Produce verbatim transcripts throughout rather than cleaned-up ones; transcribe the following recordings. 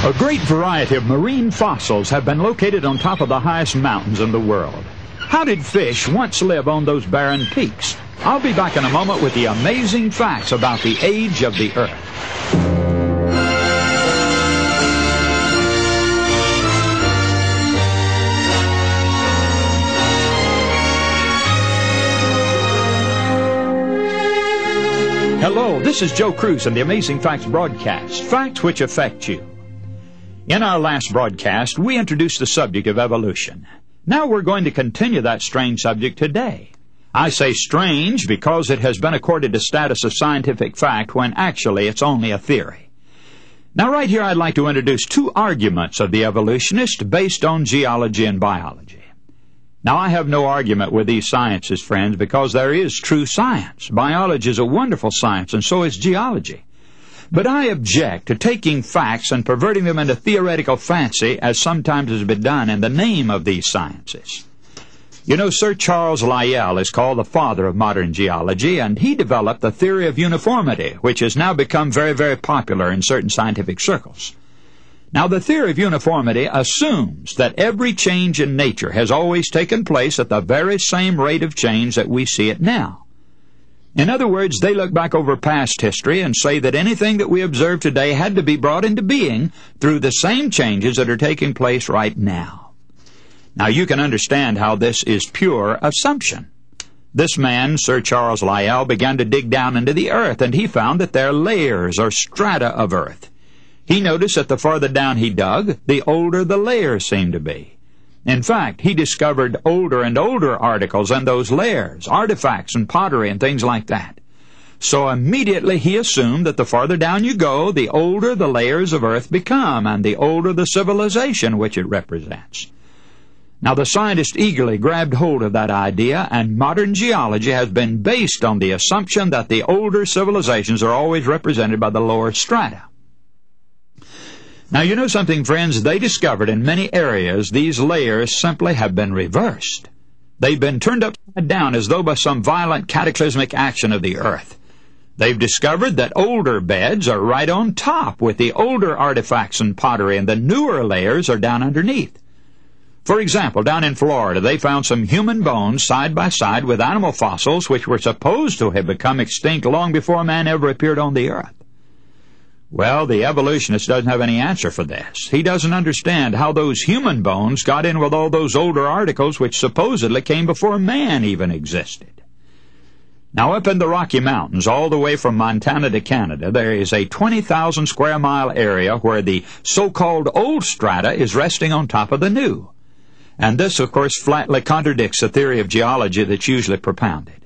A great variety of marine fossils have been located on top of the highest mountains in the world. How did fish once live on those barren peaks? I'll be back in a moment with the amazing facts about the age of the Earth. Hello, this is Joe Cruz and the Amazing Facts broadcast, facts which affect you. In our last broadcast, we introduced the subject of evolution. Now we're going to continue that strange subject today. I say strange because it has been accorded the status of scientific fact when actually it's only a theory. Now right here I'd like to introduce two arguments of the evolutionist based on geology and biology. Now I have no argument with these sciences, friends, because there is true science. Biology is a wonderful science, and so is geology. But I object to taking facts and perverting them into theoretical fancy, as sometimes has been done in the name of these sciences. You know, Sir Charles Lyell is called the father of modern geology, and he developed the theory of uniformity, which has now become very, very popular in certain scientific circles. Now, the theory of uniformity assumes that every change in nature has always taken place at the very same rate of change that we see it now. In other words, they look back over past history and say that anything that we observe today had to be brought into being through the same changes that are taking place right now. Now, you can understand how this is pure assumption. This man, Sir Charles Lyell, began to dig down into the earth, and he found that there are layers or strata of earth. He noticed that the farther down he dug, the older the layers seemed to be. In fact, he discovered older and older articles in those layers, artifacts and pottery and things like that. So immediately he assumed that the farther down you go, the older the layers of earth become, and the older the civilization which it represents. Now the scientist eagerly grabbed hold of that idea, and modern geology has been based on the assumption that the older civilizations are always represented by the lower strata. Now, you know something, friends? They discovered in many areas these layers simply have been reversed. They've been turned upside down as though by some violent cataclysmic action of the earth. They've discovered that older beds are right on top with the older artifacts and pottery, and the newer layers are down underneath. For example, down in Florida, they found some human bones side by side with animal fossils which were supposed to have become extinct long before man ever appeared on the earth. Well, the evolutionist doesn't have any answer for this. He doesn't understand how those human bones got in with all those older articles which supposedly came before man even existed. Now, up in the Rocky Mountains, all the way from Montana to Canada, there is a twenty thousand square mile area where the so-called old strata is resting on top of the new. And this, of course, flatly contradicts the theory of geology that's usually propounded.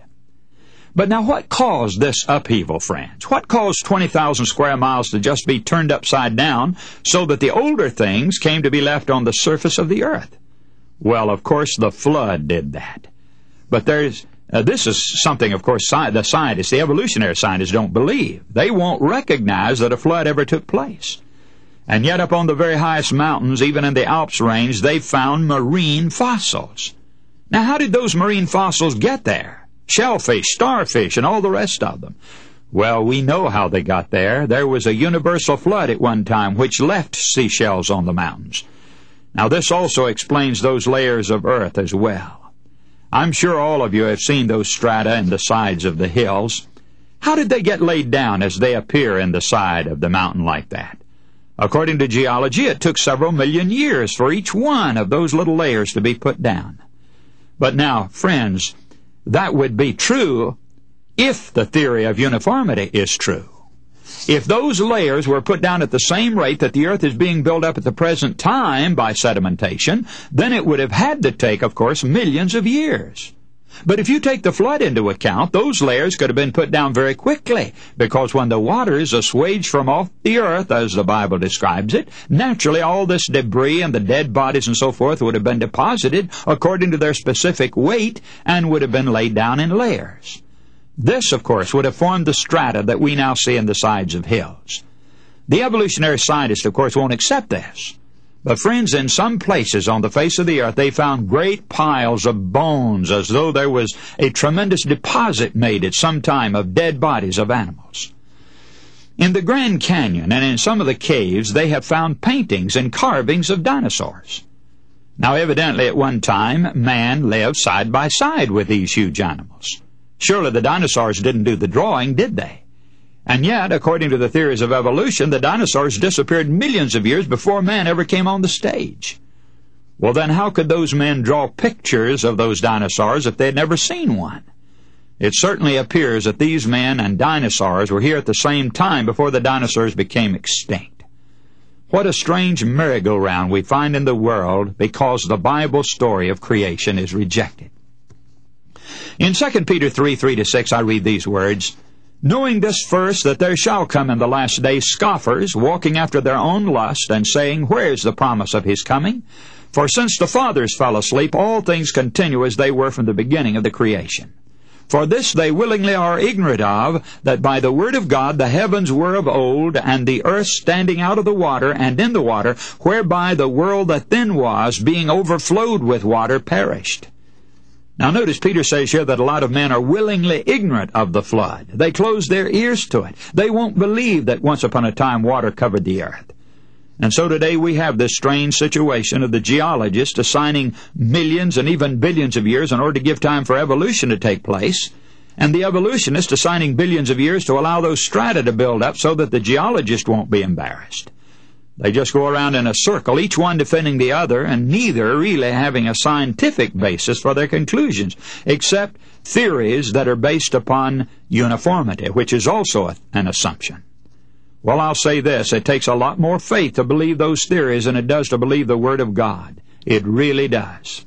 But now what caused this upheaval, friends? What caused twenty thousand square miles to just be turned upside down so that the older things came to be left on the surface of the earth? Well, of course, the flood did that. But there's, uh, this is something, of course, sci- the scientists, the evolutionary scientists don't believe. They won't recognize that a flood ever took place. And yet up on the very highest mountains, even in the Alps range, they've found marine fossils. Now, how did those marine fossils get there? Shellfish, starfish, and all the rest of them. Well, we know how they got there. There was a universal flood at one time which left seashells on the mountains. Now, this also explains those layers of earth as well. I'm sure all of you have seen those strata in the sides of the hills. How did they get laid down as they appear in the side of the mountain like that? According to geology, it took several million years for each one of those little layers to be put down. But now, friends, that would be true if the theory of uniformity is true. If those layers were put down at the same rate that the earth is being built up at the present time by sedimentation, then it would have had to take, of course, millions of years. But if you take the flood into account, those layers could have been put down very quickly, because when the waters assuaged from off the earth, as the Bible describes it, naturally all this debris and the dead bodies and so forth would have been deposited according to their specific weight and would have been laid down in layers. This, of course, would have formed the strata that we now see in the sides of hills. The evolutionary scientists, of course, won't accept this. But friends, in some places on the face of the earth, they found great piles of bones, as though there was a tremendous deposit made at some time of dead bodies of animals. In the Grand Canyon and in some of the caves, they have found paintings and carvings of dinosaurs. Now, evidently, at one time, man lived side by side with these huge animals. Surely the dinosaurs didn't do the drawing, did they? And yet, according to the theories of evolution, the dinosaurs disappeared millions of years before man ever came on the stage. Well, then how could those men draw pictures of those dinosaurs if they had never seen one? It certainly appears that these men and dinosaurs were here at the same time before the dinosaurs became extinct. What a strange merry-go-round we find in the world because the Bible story of creation is rejected. In Second Peter three, three to six, I read these words, "Knowing this first, that there shall come in the last days scoffers, walking after their own lust, and saying, Where is the promise of his coming? For since the fathers fell asleep, all things continue as they were from the beginning of the creation. For this they willingly are ignorant of, that by the word of God the heavens were of old, and the earth standing out of the water and in the water, whereby the world that then was, being overflowed with water, perished." Now notice Peter says here that a lot of men are willingly ignorant of the flood. They close their ears to it. They won't believe that once upon a time water covered the earth. And so today we have this strange situation of the geologists assigning millions and even billions of years in order to give time for evolution to take place, and the evolutionists assigning billions of years to allow those strata to build up so that the geologist won't be embarrassed. They just go around in a circle, each one defending the other, and neither really having a scientific basis for their conclusions, except theories that are based upon uniformity, which is also an assumption. Well, I'll say this, it takes a lot more faith to believe those theories than it does to believe the Word of God. It really does.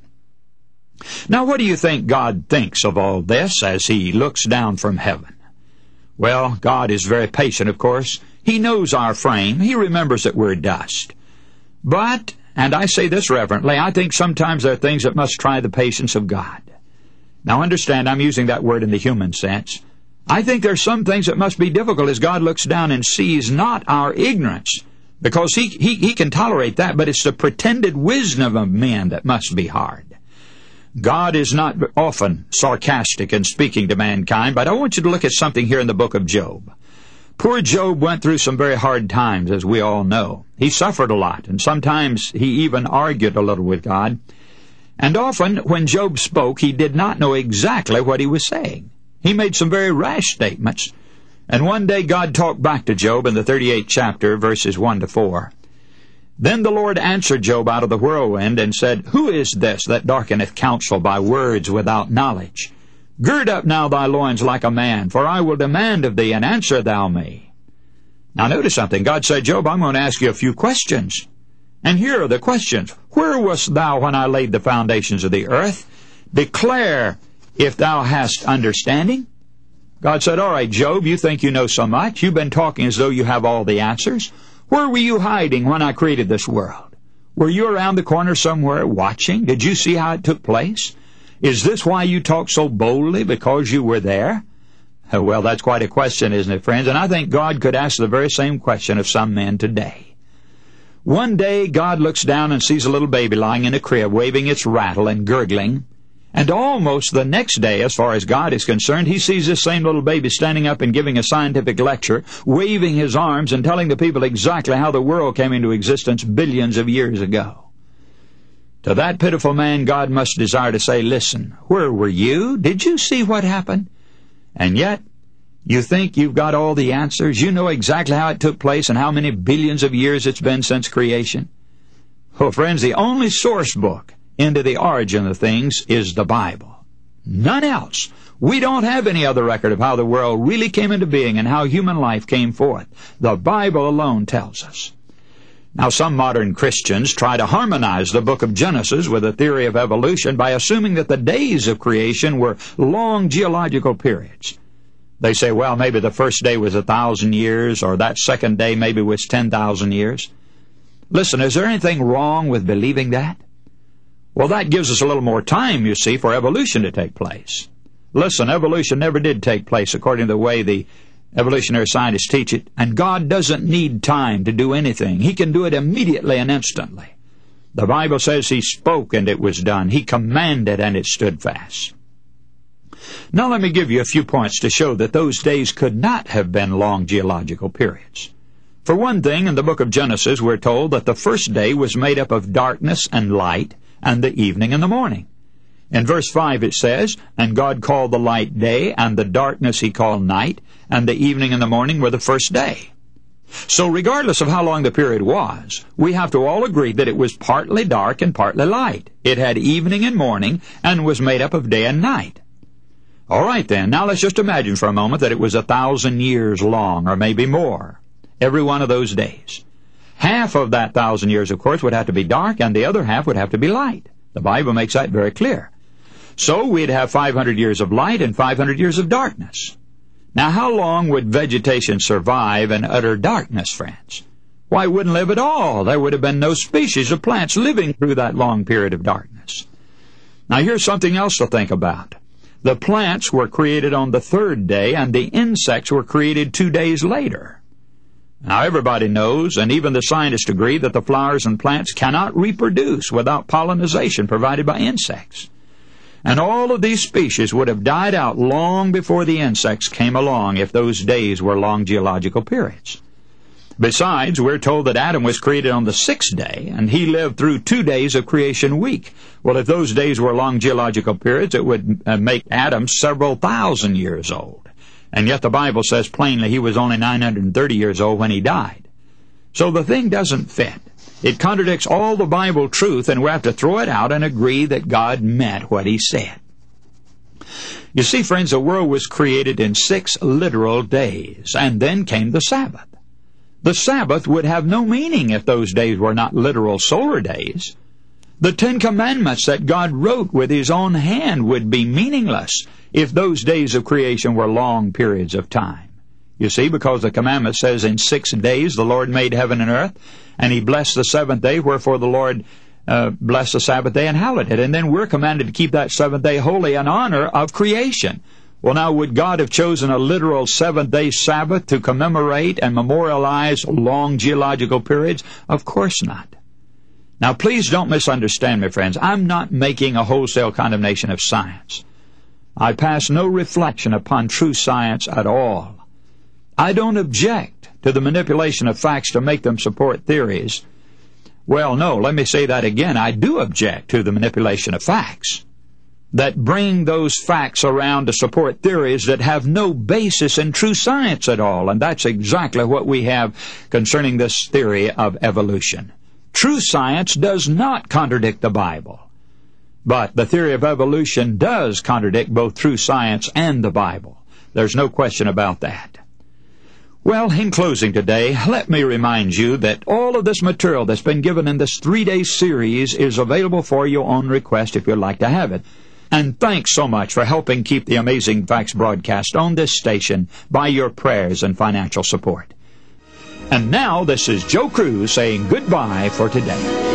Now, what do you think God thinks of all this as He looks down from heaven? Well, God is very patient, of course. He knows our frame. He remembers that we're dust. But, and I say this reverently, I think sometimes there are things that must try the patience of God. Now, understand, I'm using that word in the human sense. I think there are some things that must be difficult as God looks down and sees not our ignorance, because he, he, he can tolerate that, but it's the pretended wisdom of men that must be hard. God is not often sarcastic in speaking to mankind, but I want you to look at something here in the book of Job. Poor Job went through some very hard times, as we all know. He suffered a lot, and sometimes he even argued a little with God. And often, when Job spoke, he did not know exactly what he was saying. He made some very rash statements. And one day God talked back to Job in the thirty-eighth chapter, verses one to four. "Then the Lord answered Job out of the whirlwind, and said, Who is this that darkeneth counsel by words without knowledge? Gird up now thy loins like a man, for I will demand of thee, and answer thou me." Now notice something. God said, Job, I'm going to ask you a few questions. And here are the questions. Where wast thou when I laid the foundations of the earth? Declare if thou hast understanding. God said, all right, Job, you think you know so much. You've been talking as though you have all the answers. Where were you hiding when I created this world? Were you around the corner somewhere watching? Did you see how it took place? Is this why you talk so boldly? Because you were there? Well, that's quite a question, isn't it, friends? And I think God could ask the very same question of some men today. One day, God looks down and sees a little baby lying in a crib, waving its rattle and gurgling. And almost the next day, as far as God is concerned, he sees this same little baby standing up and giving a scientific lecture, waving his arms and telling the people exactly how the world came into existence billions of years ago. To that pitiful man, God must desire to say, listen, where were you? Did you see what happened? And yet, you think you've got all the answers? You know exactly how it took place and how many billions of years it's been since creation? Well, friends, the only source book into the origin of things is the Bible. None else. We don't have any other record of how the world really came into being and how human life came forth. The Bible alone tells us. Now, some modern Christians try to harmonize the book of Genesis with the theory of evolution by assuming that the days of creation were long geological periods. They say, well, maybe the first day was a thousand years, or that second day maybe was ten thousand years. Listen, is there anything wrong with believing that? Well, that gives us a little more time, you see, for evolution to take place. Listen, evolution never did take place according to the way the evolutionary scientists teach it, and God doesn't need time to do anything. He can do it immediately and instantly. The Bible says He spoke and it was done. He commanded and it stood fast. Now let me give you a few points to show that those days could not have been long geological periods. For one thing, in the book of Genesis, we're told that the first day was made up of darkness and light, and the evening and the morning. In verse five it says, "And God called the light day, and the darkness he called night, and the evening and the morning were the first day." So regardless of how long the period was, we have to all agree that it was partly dark and partly light. It had evening and morning, and was made up of day and night. All right then, now let's just imagine for a moment that it was a thousand years long, or maybe more, every one of those days. Half of that thousand years, of course, would have to be dark, and the other half would have to be light. The Bible makes that very clear. So we'd have five hundred years of light and five hundred years of darkness. Now, how long would vegetation survive in utter darkness, friends? Why, it wouldn't live at all. There would have been no species of plants living through that long period of darkness. Now, here's something else to think about. The plants were created on the third day, and the insects were created two days later. Now, everybody knows, and even the scientists agree, that the flowers and plants cannot reproduce without pollination provided by insects. And all of these species would have died out long before the insects came along if those days were long geological periods. Besides, we're told that Adam was created on the sixth day, and he lived through two days of creation week. Well, if those days were long geological periods, it would uh, make Adam several thousand years old. And yet the Bible says plainly he was only nine hundred thirty years old when he died. So the thing doesn't fit. It contradicts all the Bible truth, and we have to throw it out and agree that God meant what he said. You see, friends, the world was created in six literal days, and then came the Sabbath. The Sabbath would have no meaning if those days were not literal solar days. The Ten Commandments that God wrote with his own hand would be meaningless if those days of creation were long periods of time. You see, because the commandment says in six days the Lord made heaven and earth, and he blessed the seventh day, wherefore the Lord uh, blessed the Sabbath day and hallowed it. And then we're commanded to keep that seventh day holy in honor of creation. Well, now, would God have chosen a literal seventh-day Sabbath to commemorate and memorialize long geological periods? Of course not. Now, please don't misunderstand me, friends. I'm not making a wholesale condemnation of science. I pass no reflection upon true science at all. I don't object to the manipulation of facts to make them support theories. Well, no, let me say that again. I do object to the manipulation of facts that bring those facts around to support theories that have no basis in true science at all. And that's exactly what we have concerning this theory of evolution. True science does not contradict the Bible. But the theory of evolution does contradict both true science and the Bible. There's no question about that. Well, in closing today, let me remind you that all of this material that's been given in this three-day series is available for you on request if you'd like to have it. And thanks so much for helping keep the Amazing Facts broadcast on this station by your prayers and financial support. And now, this is Joe Cruz saying goodbye for today.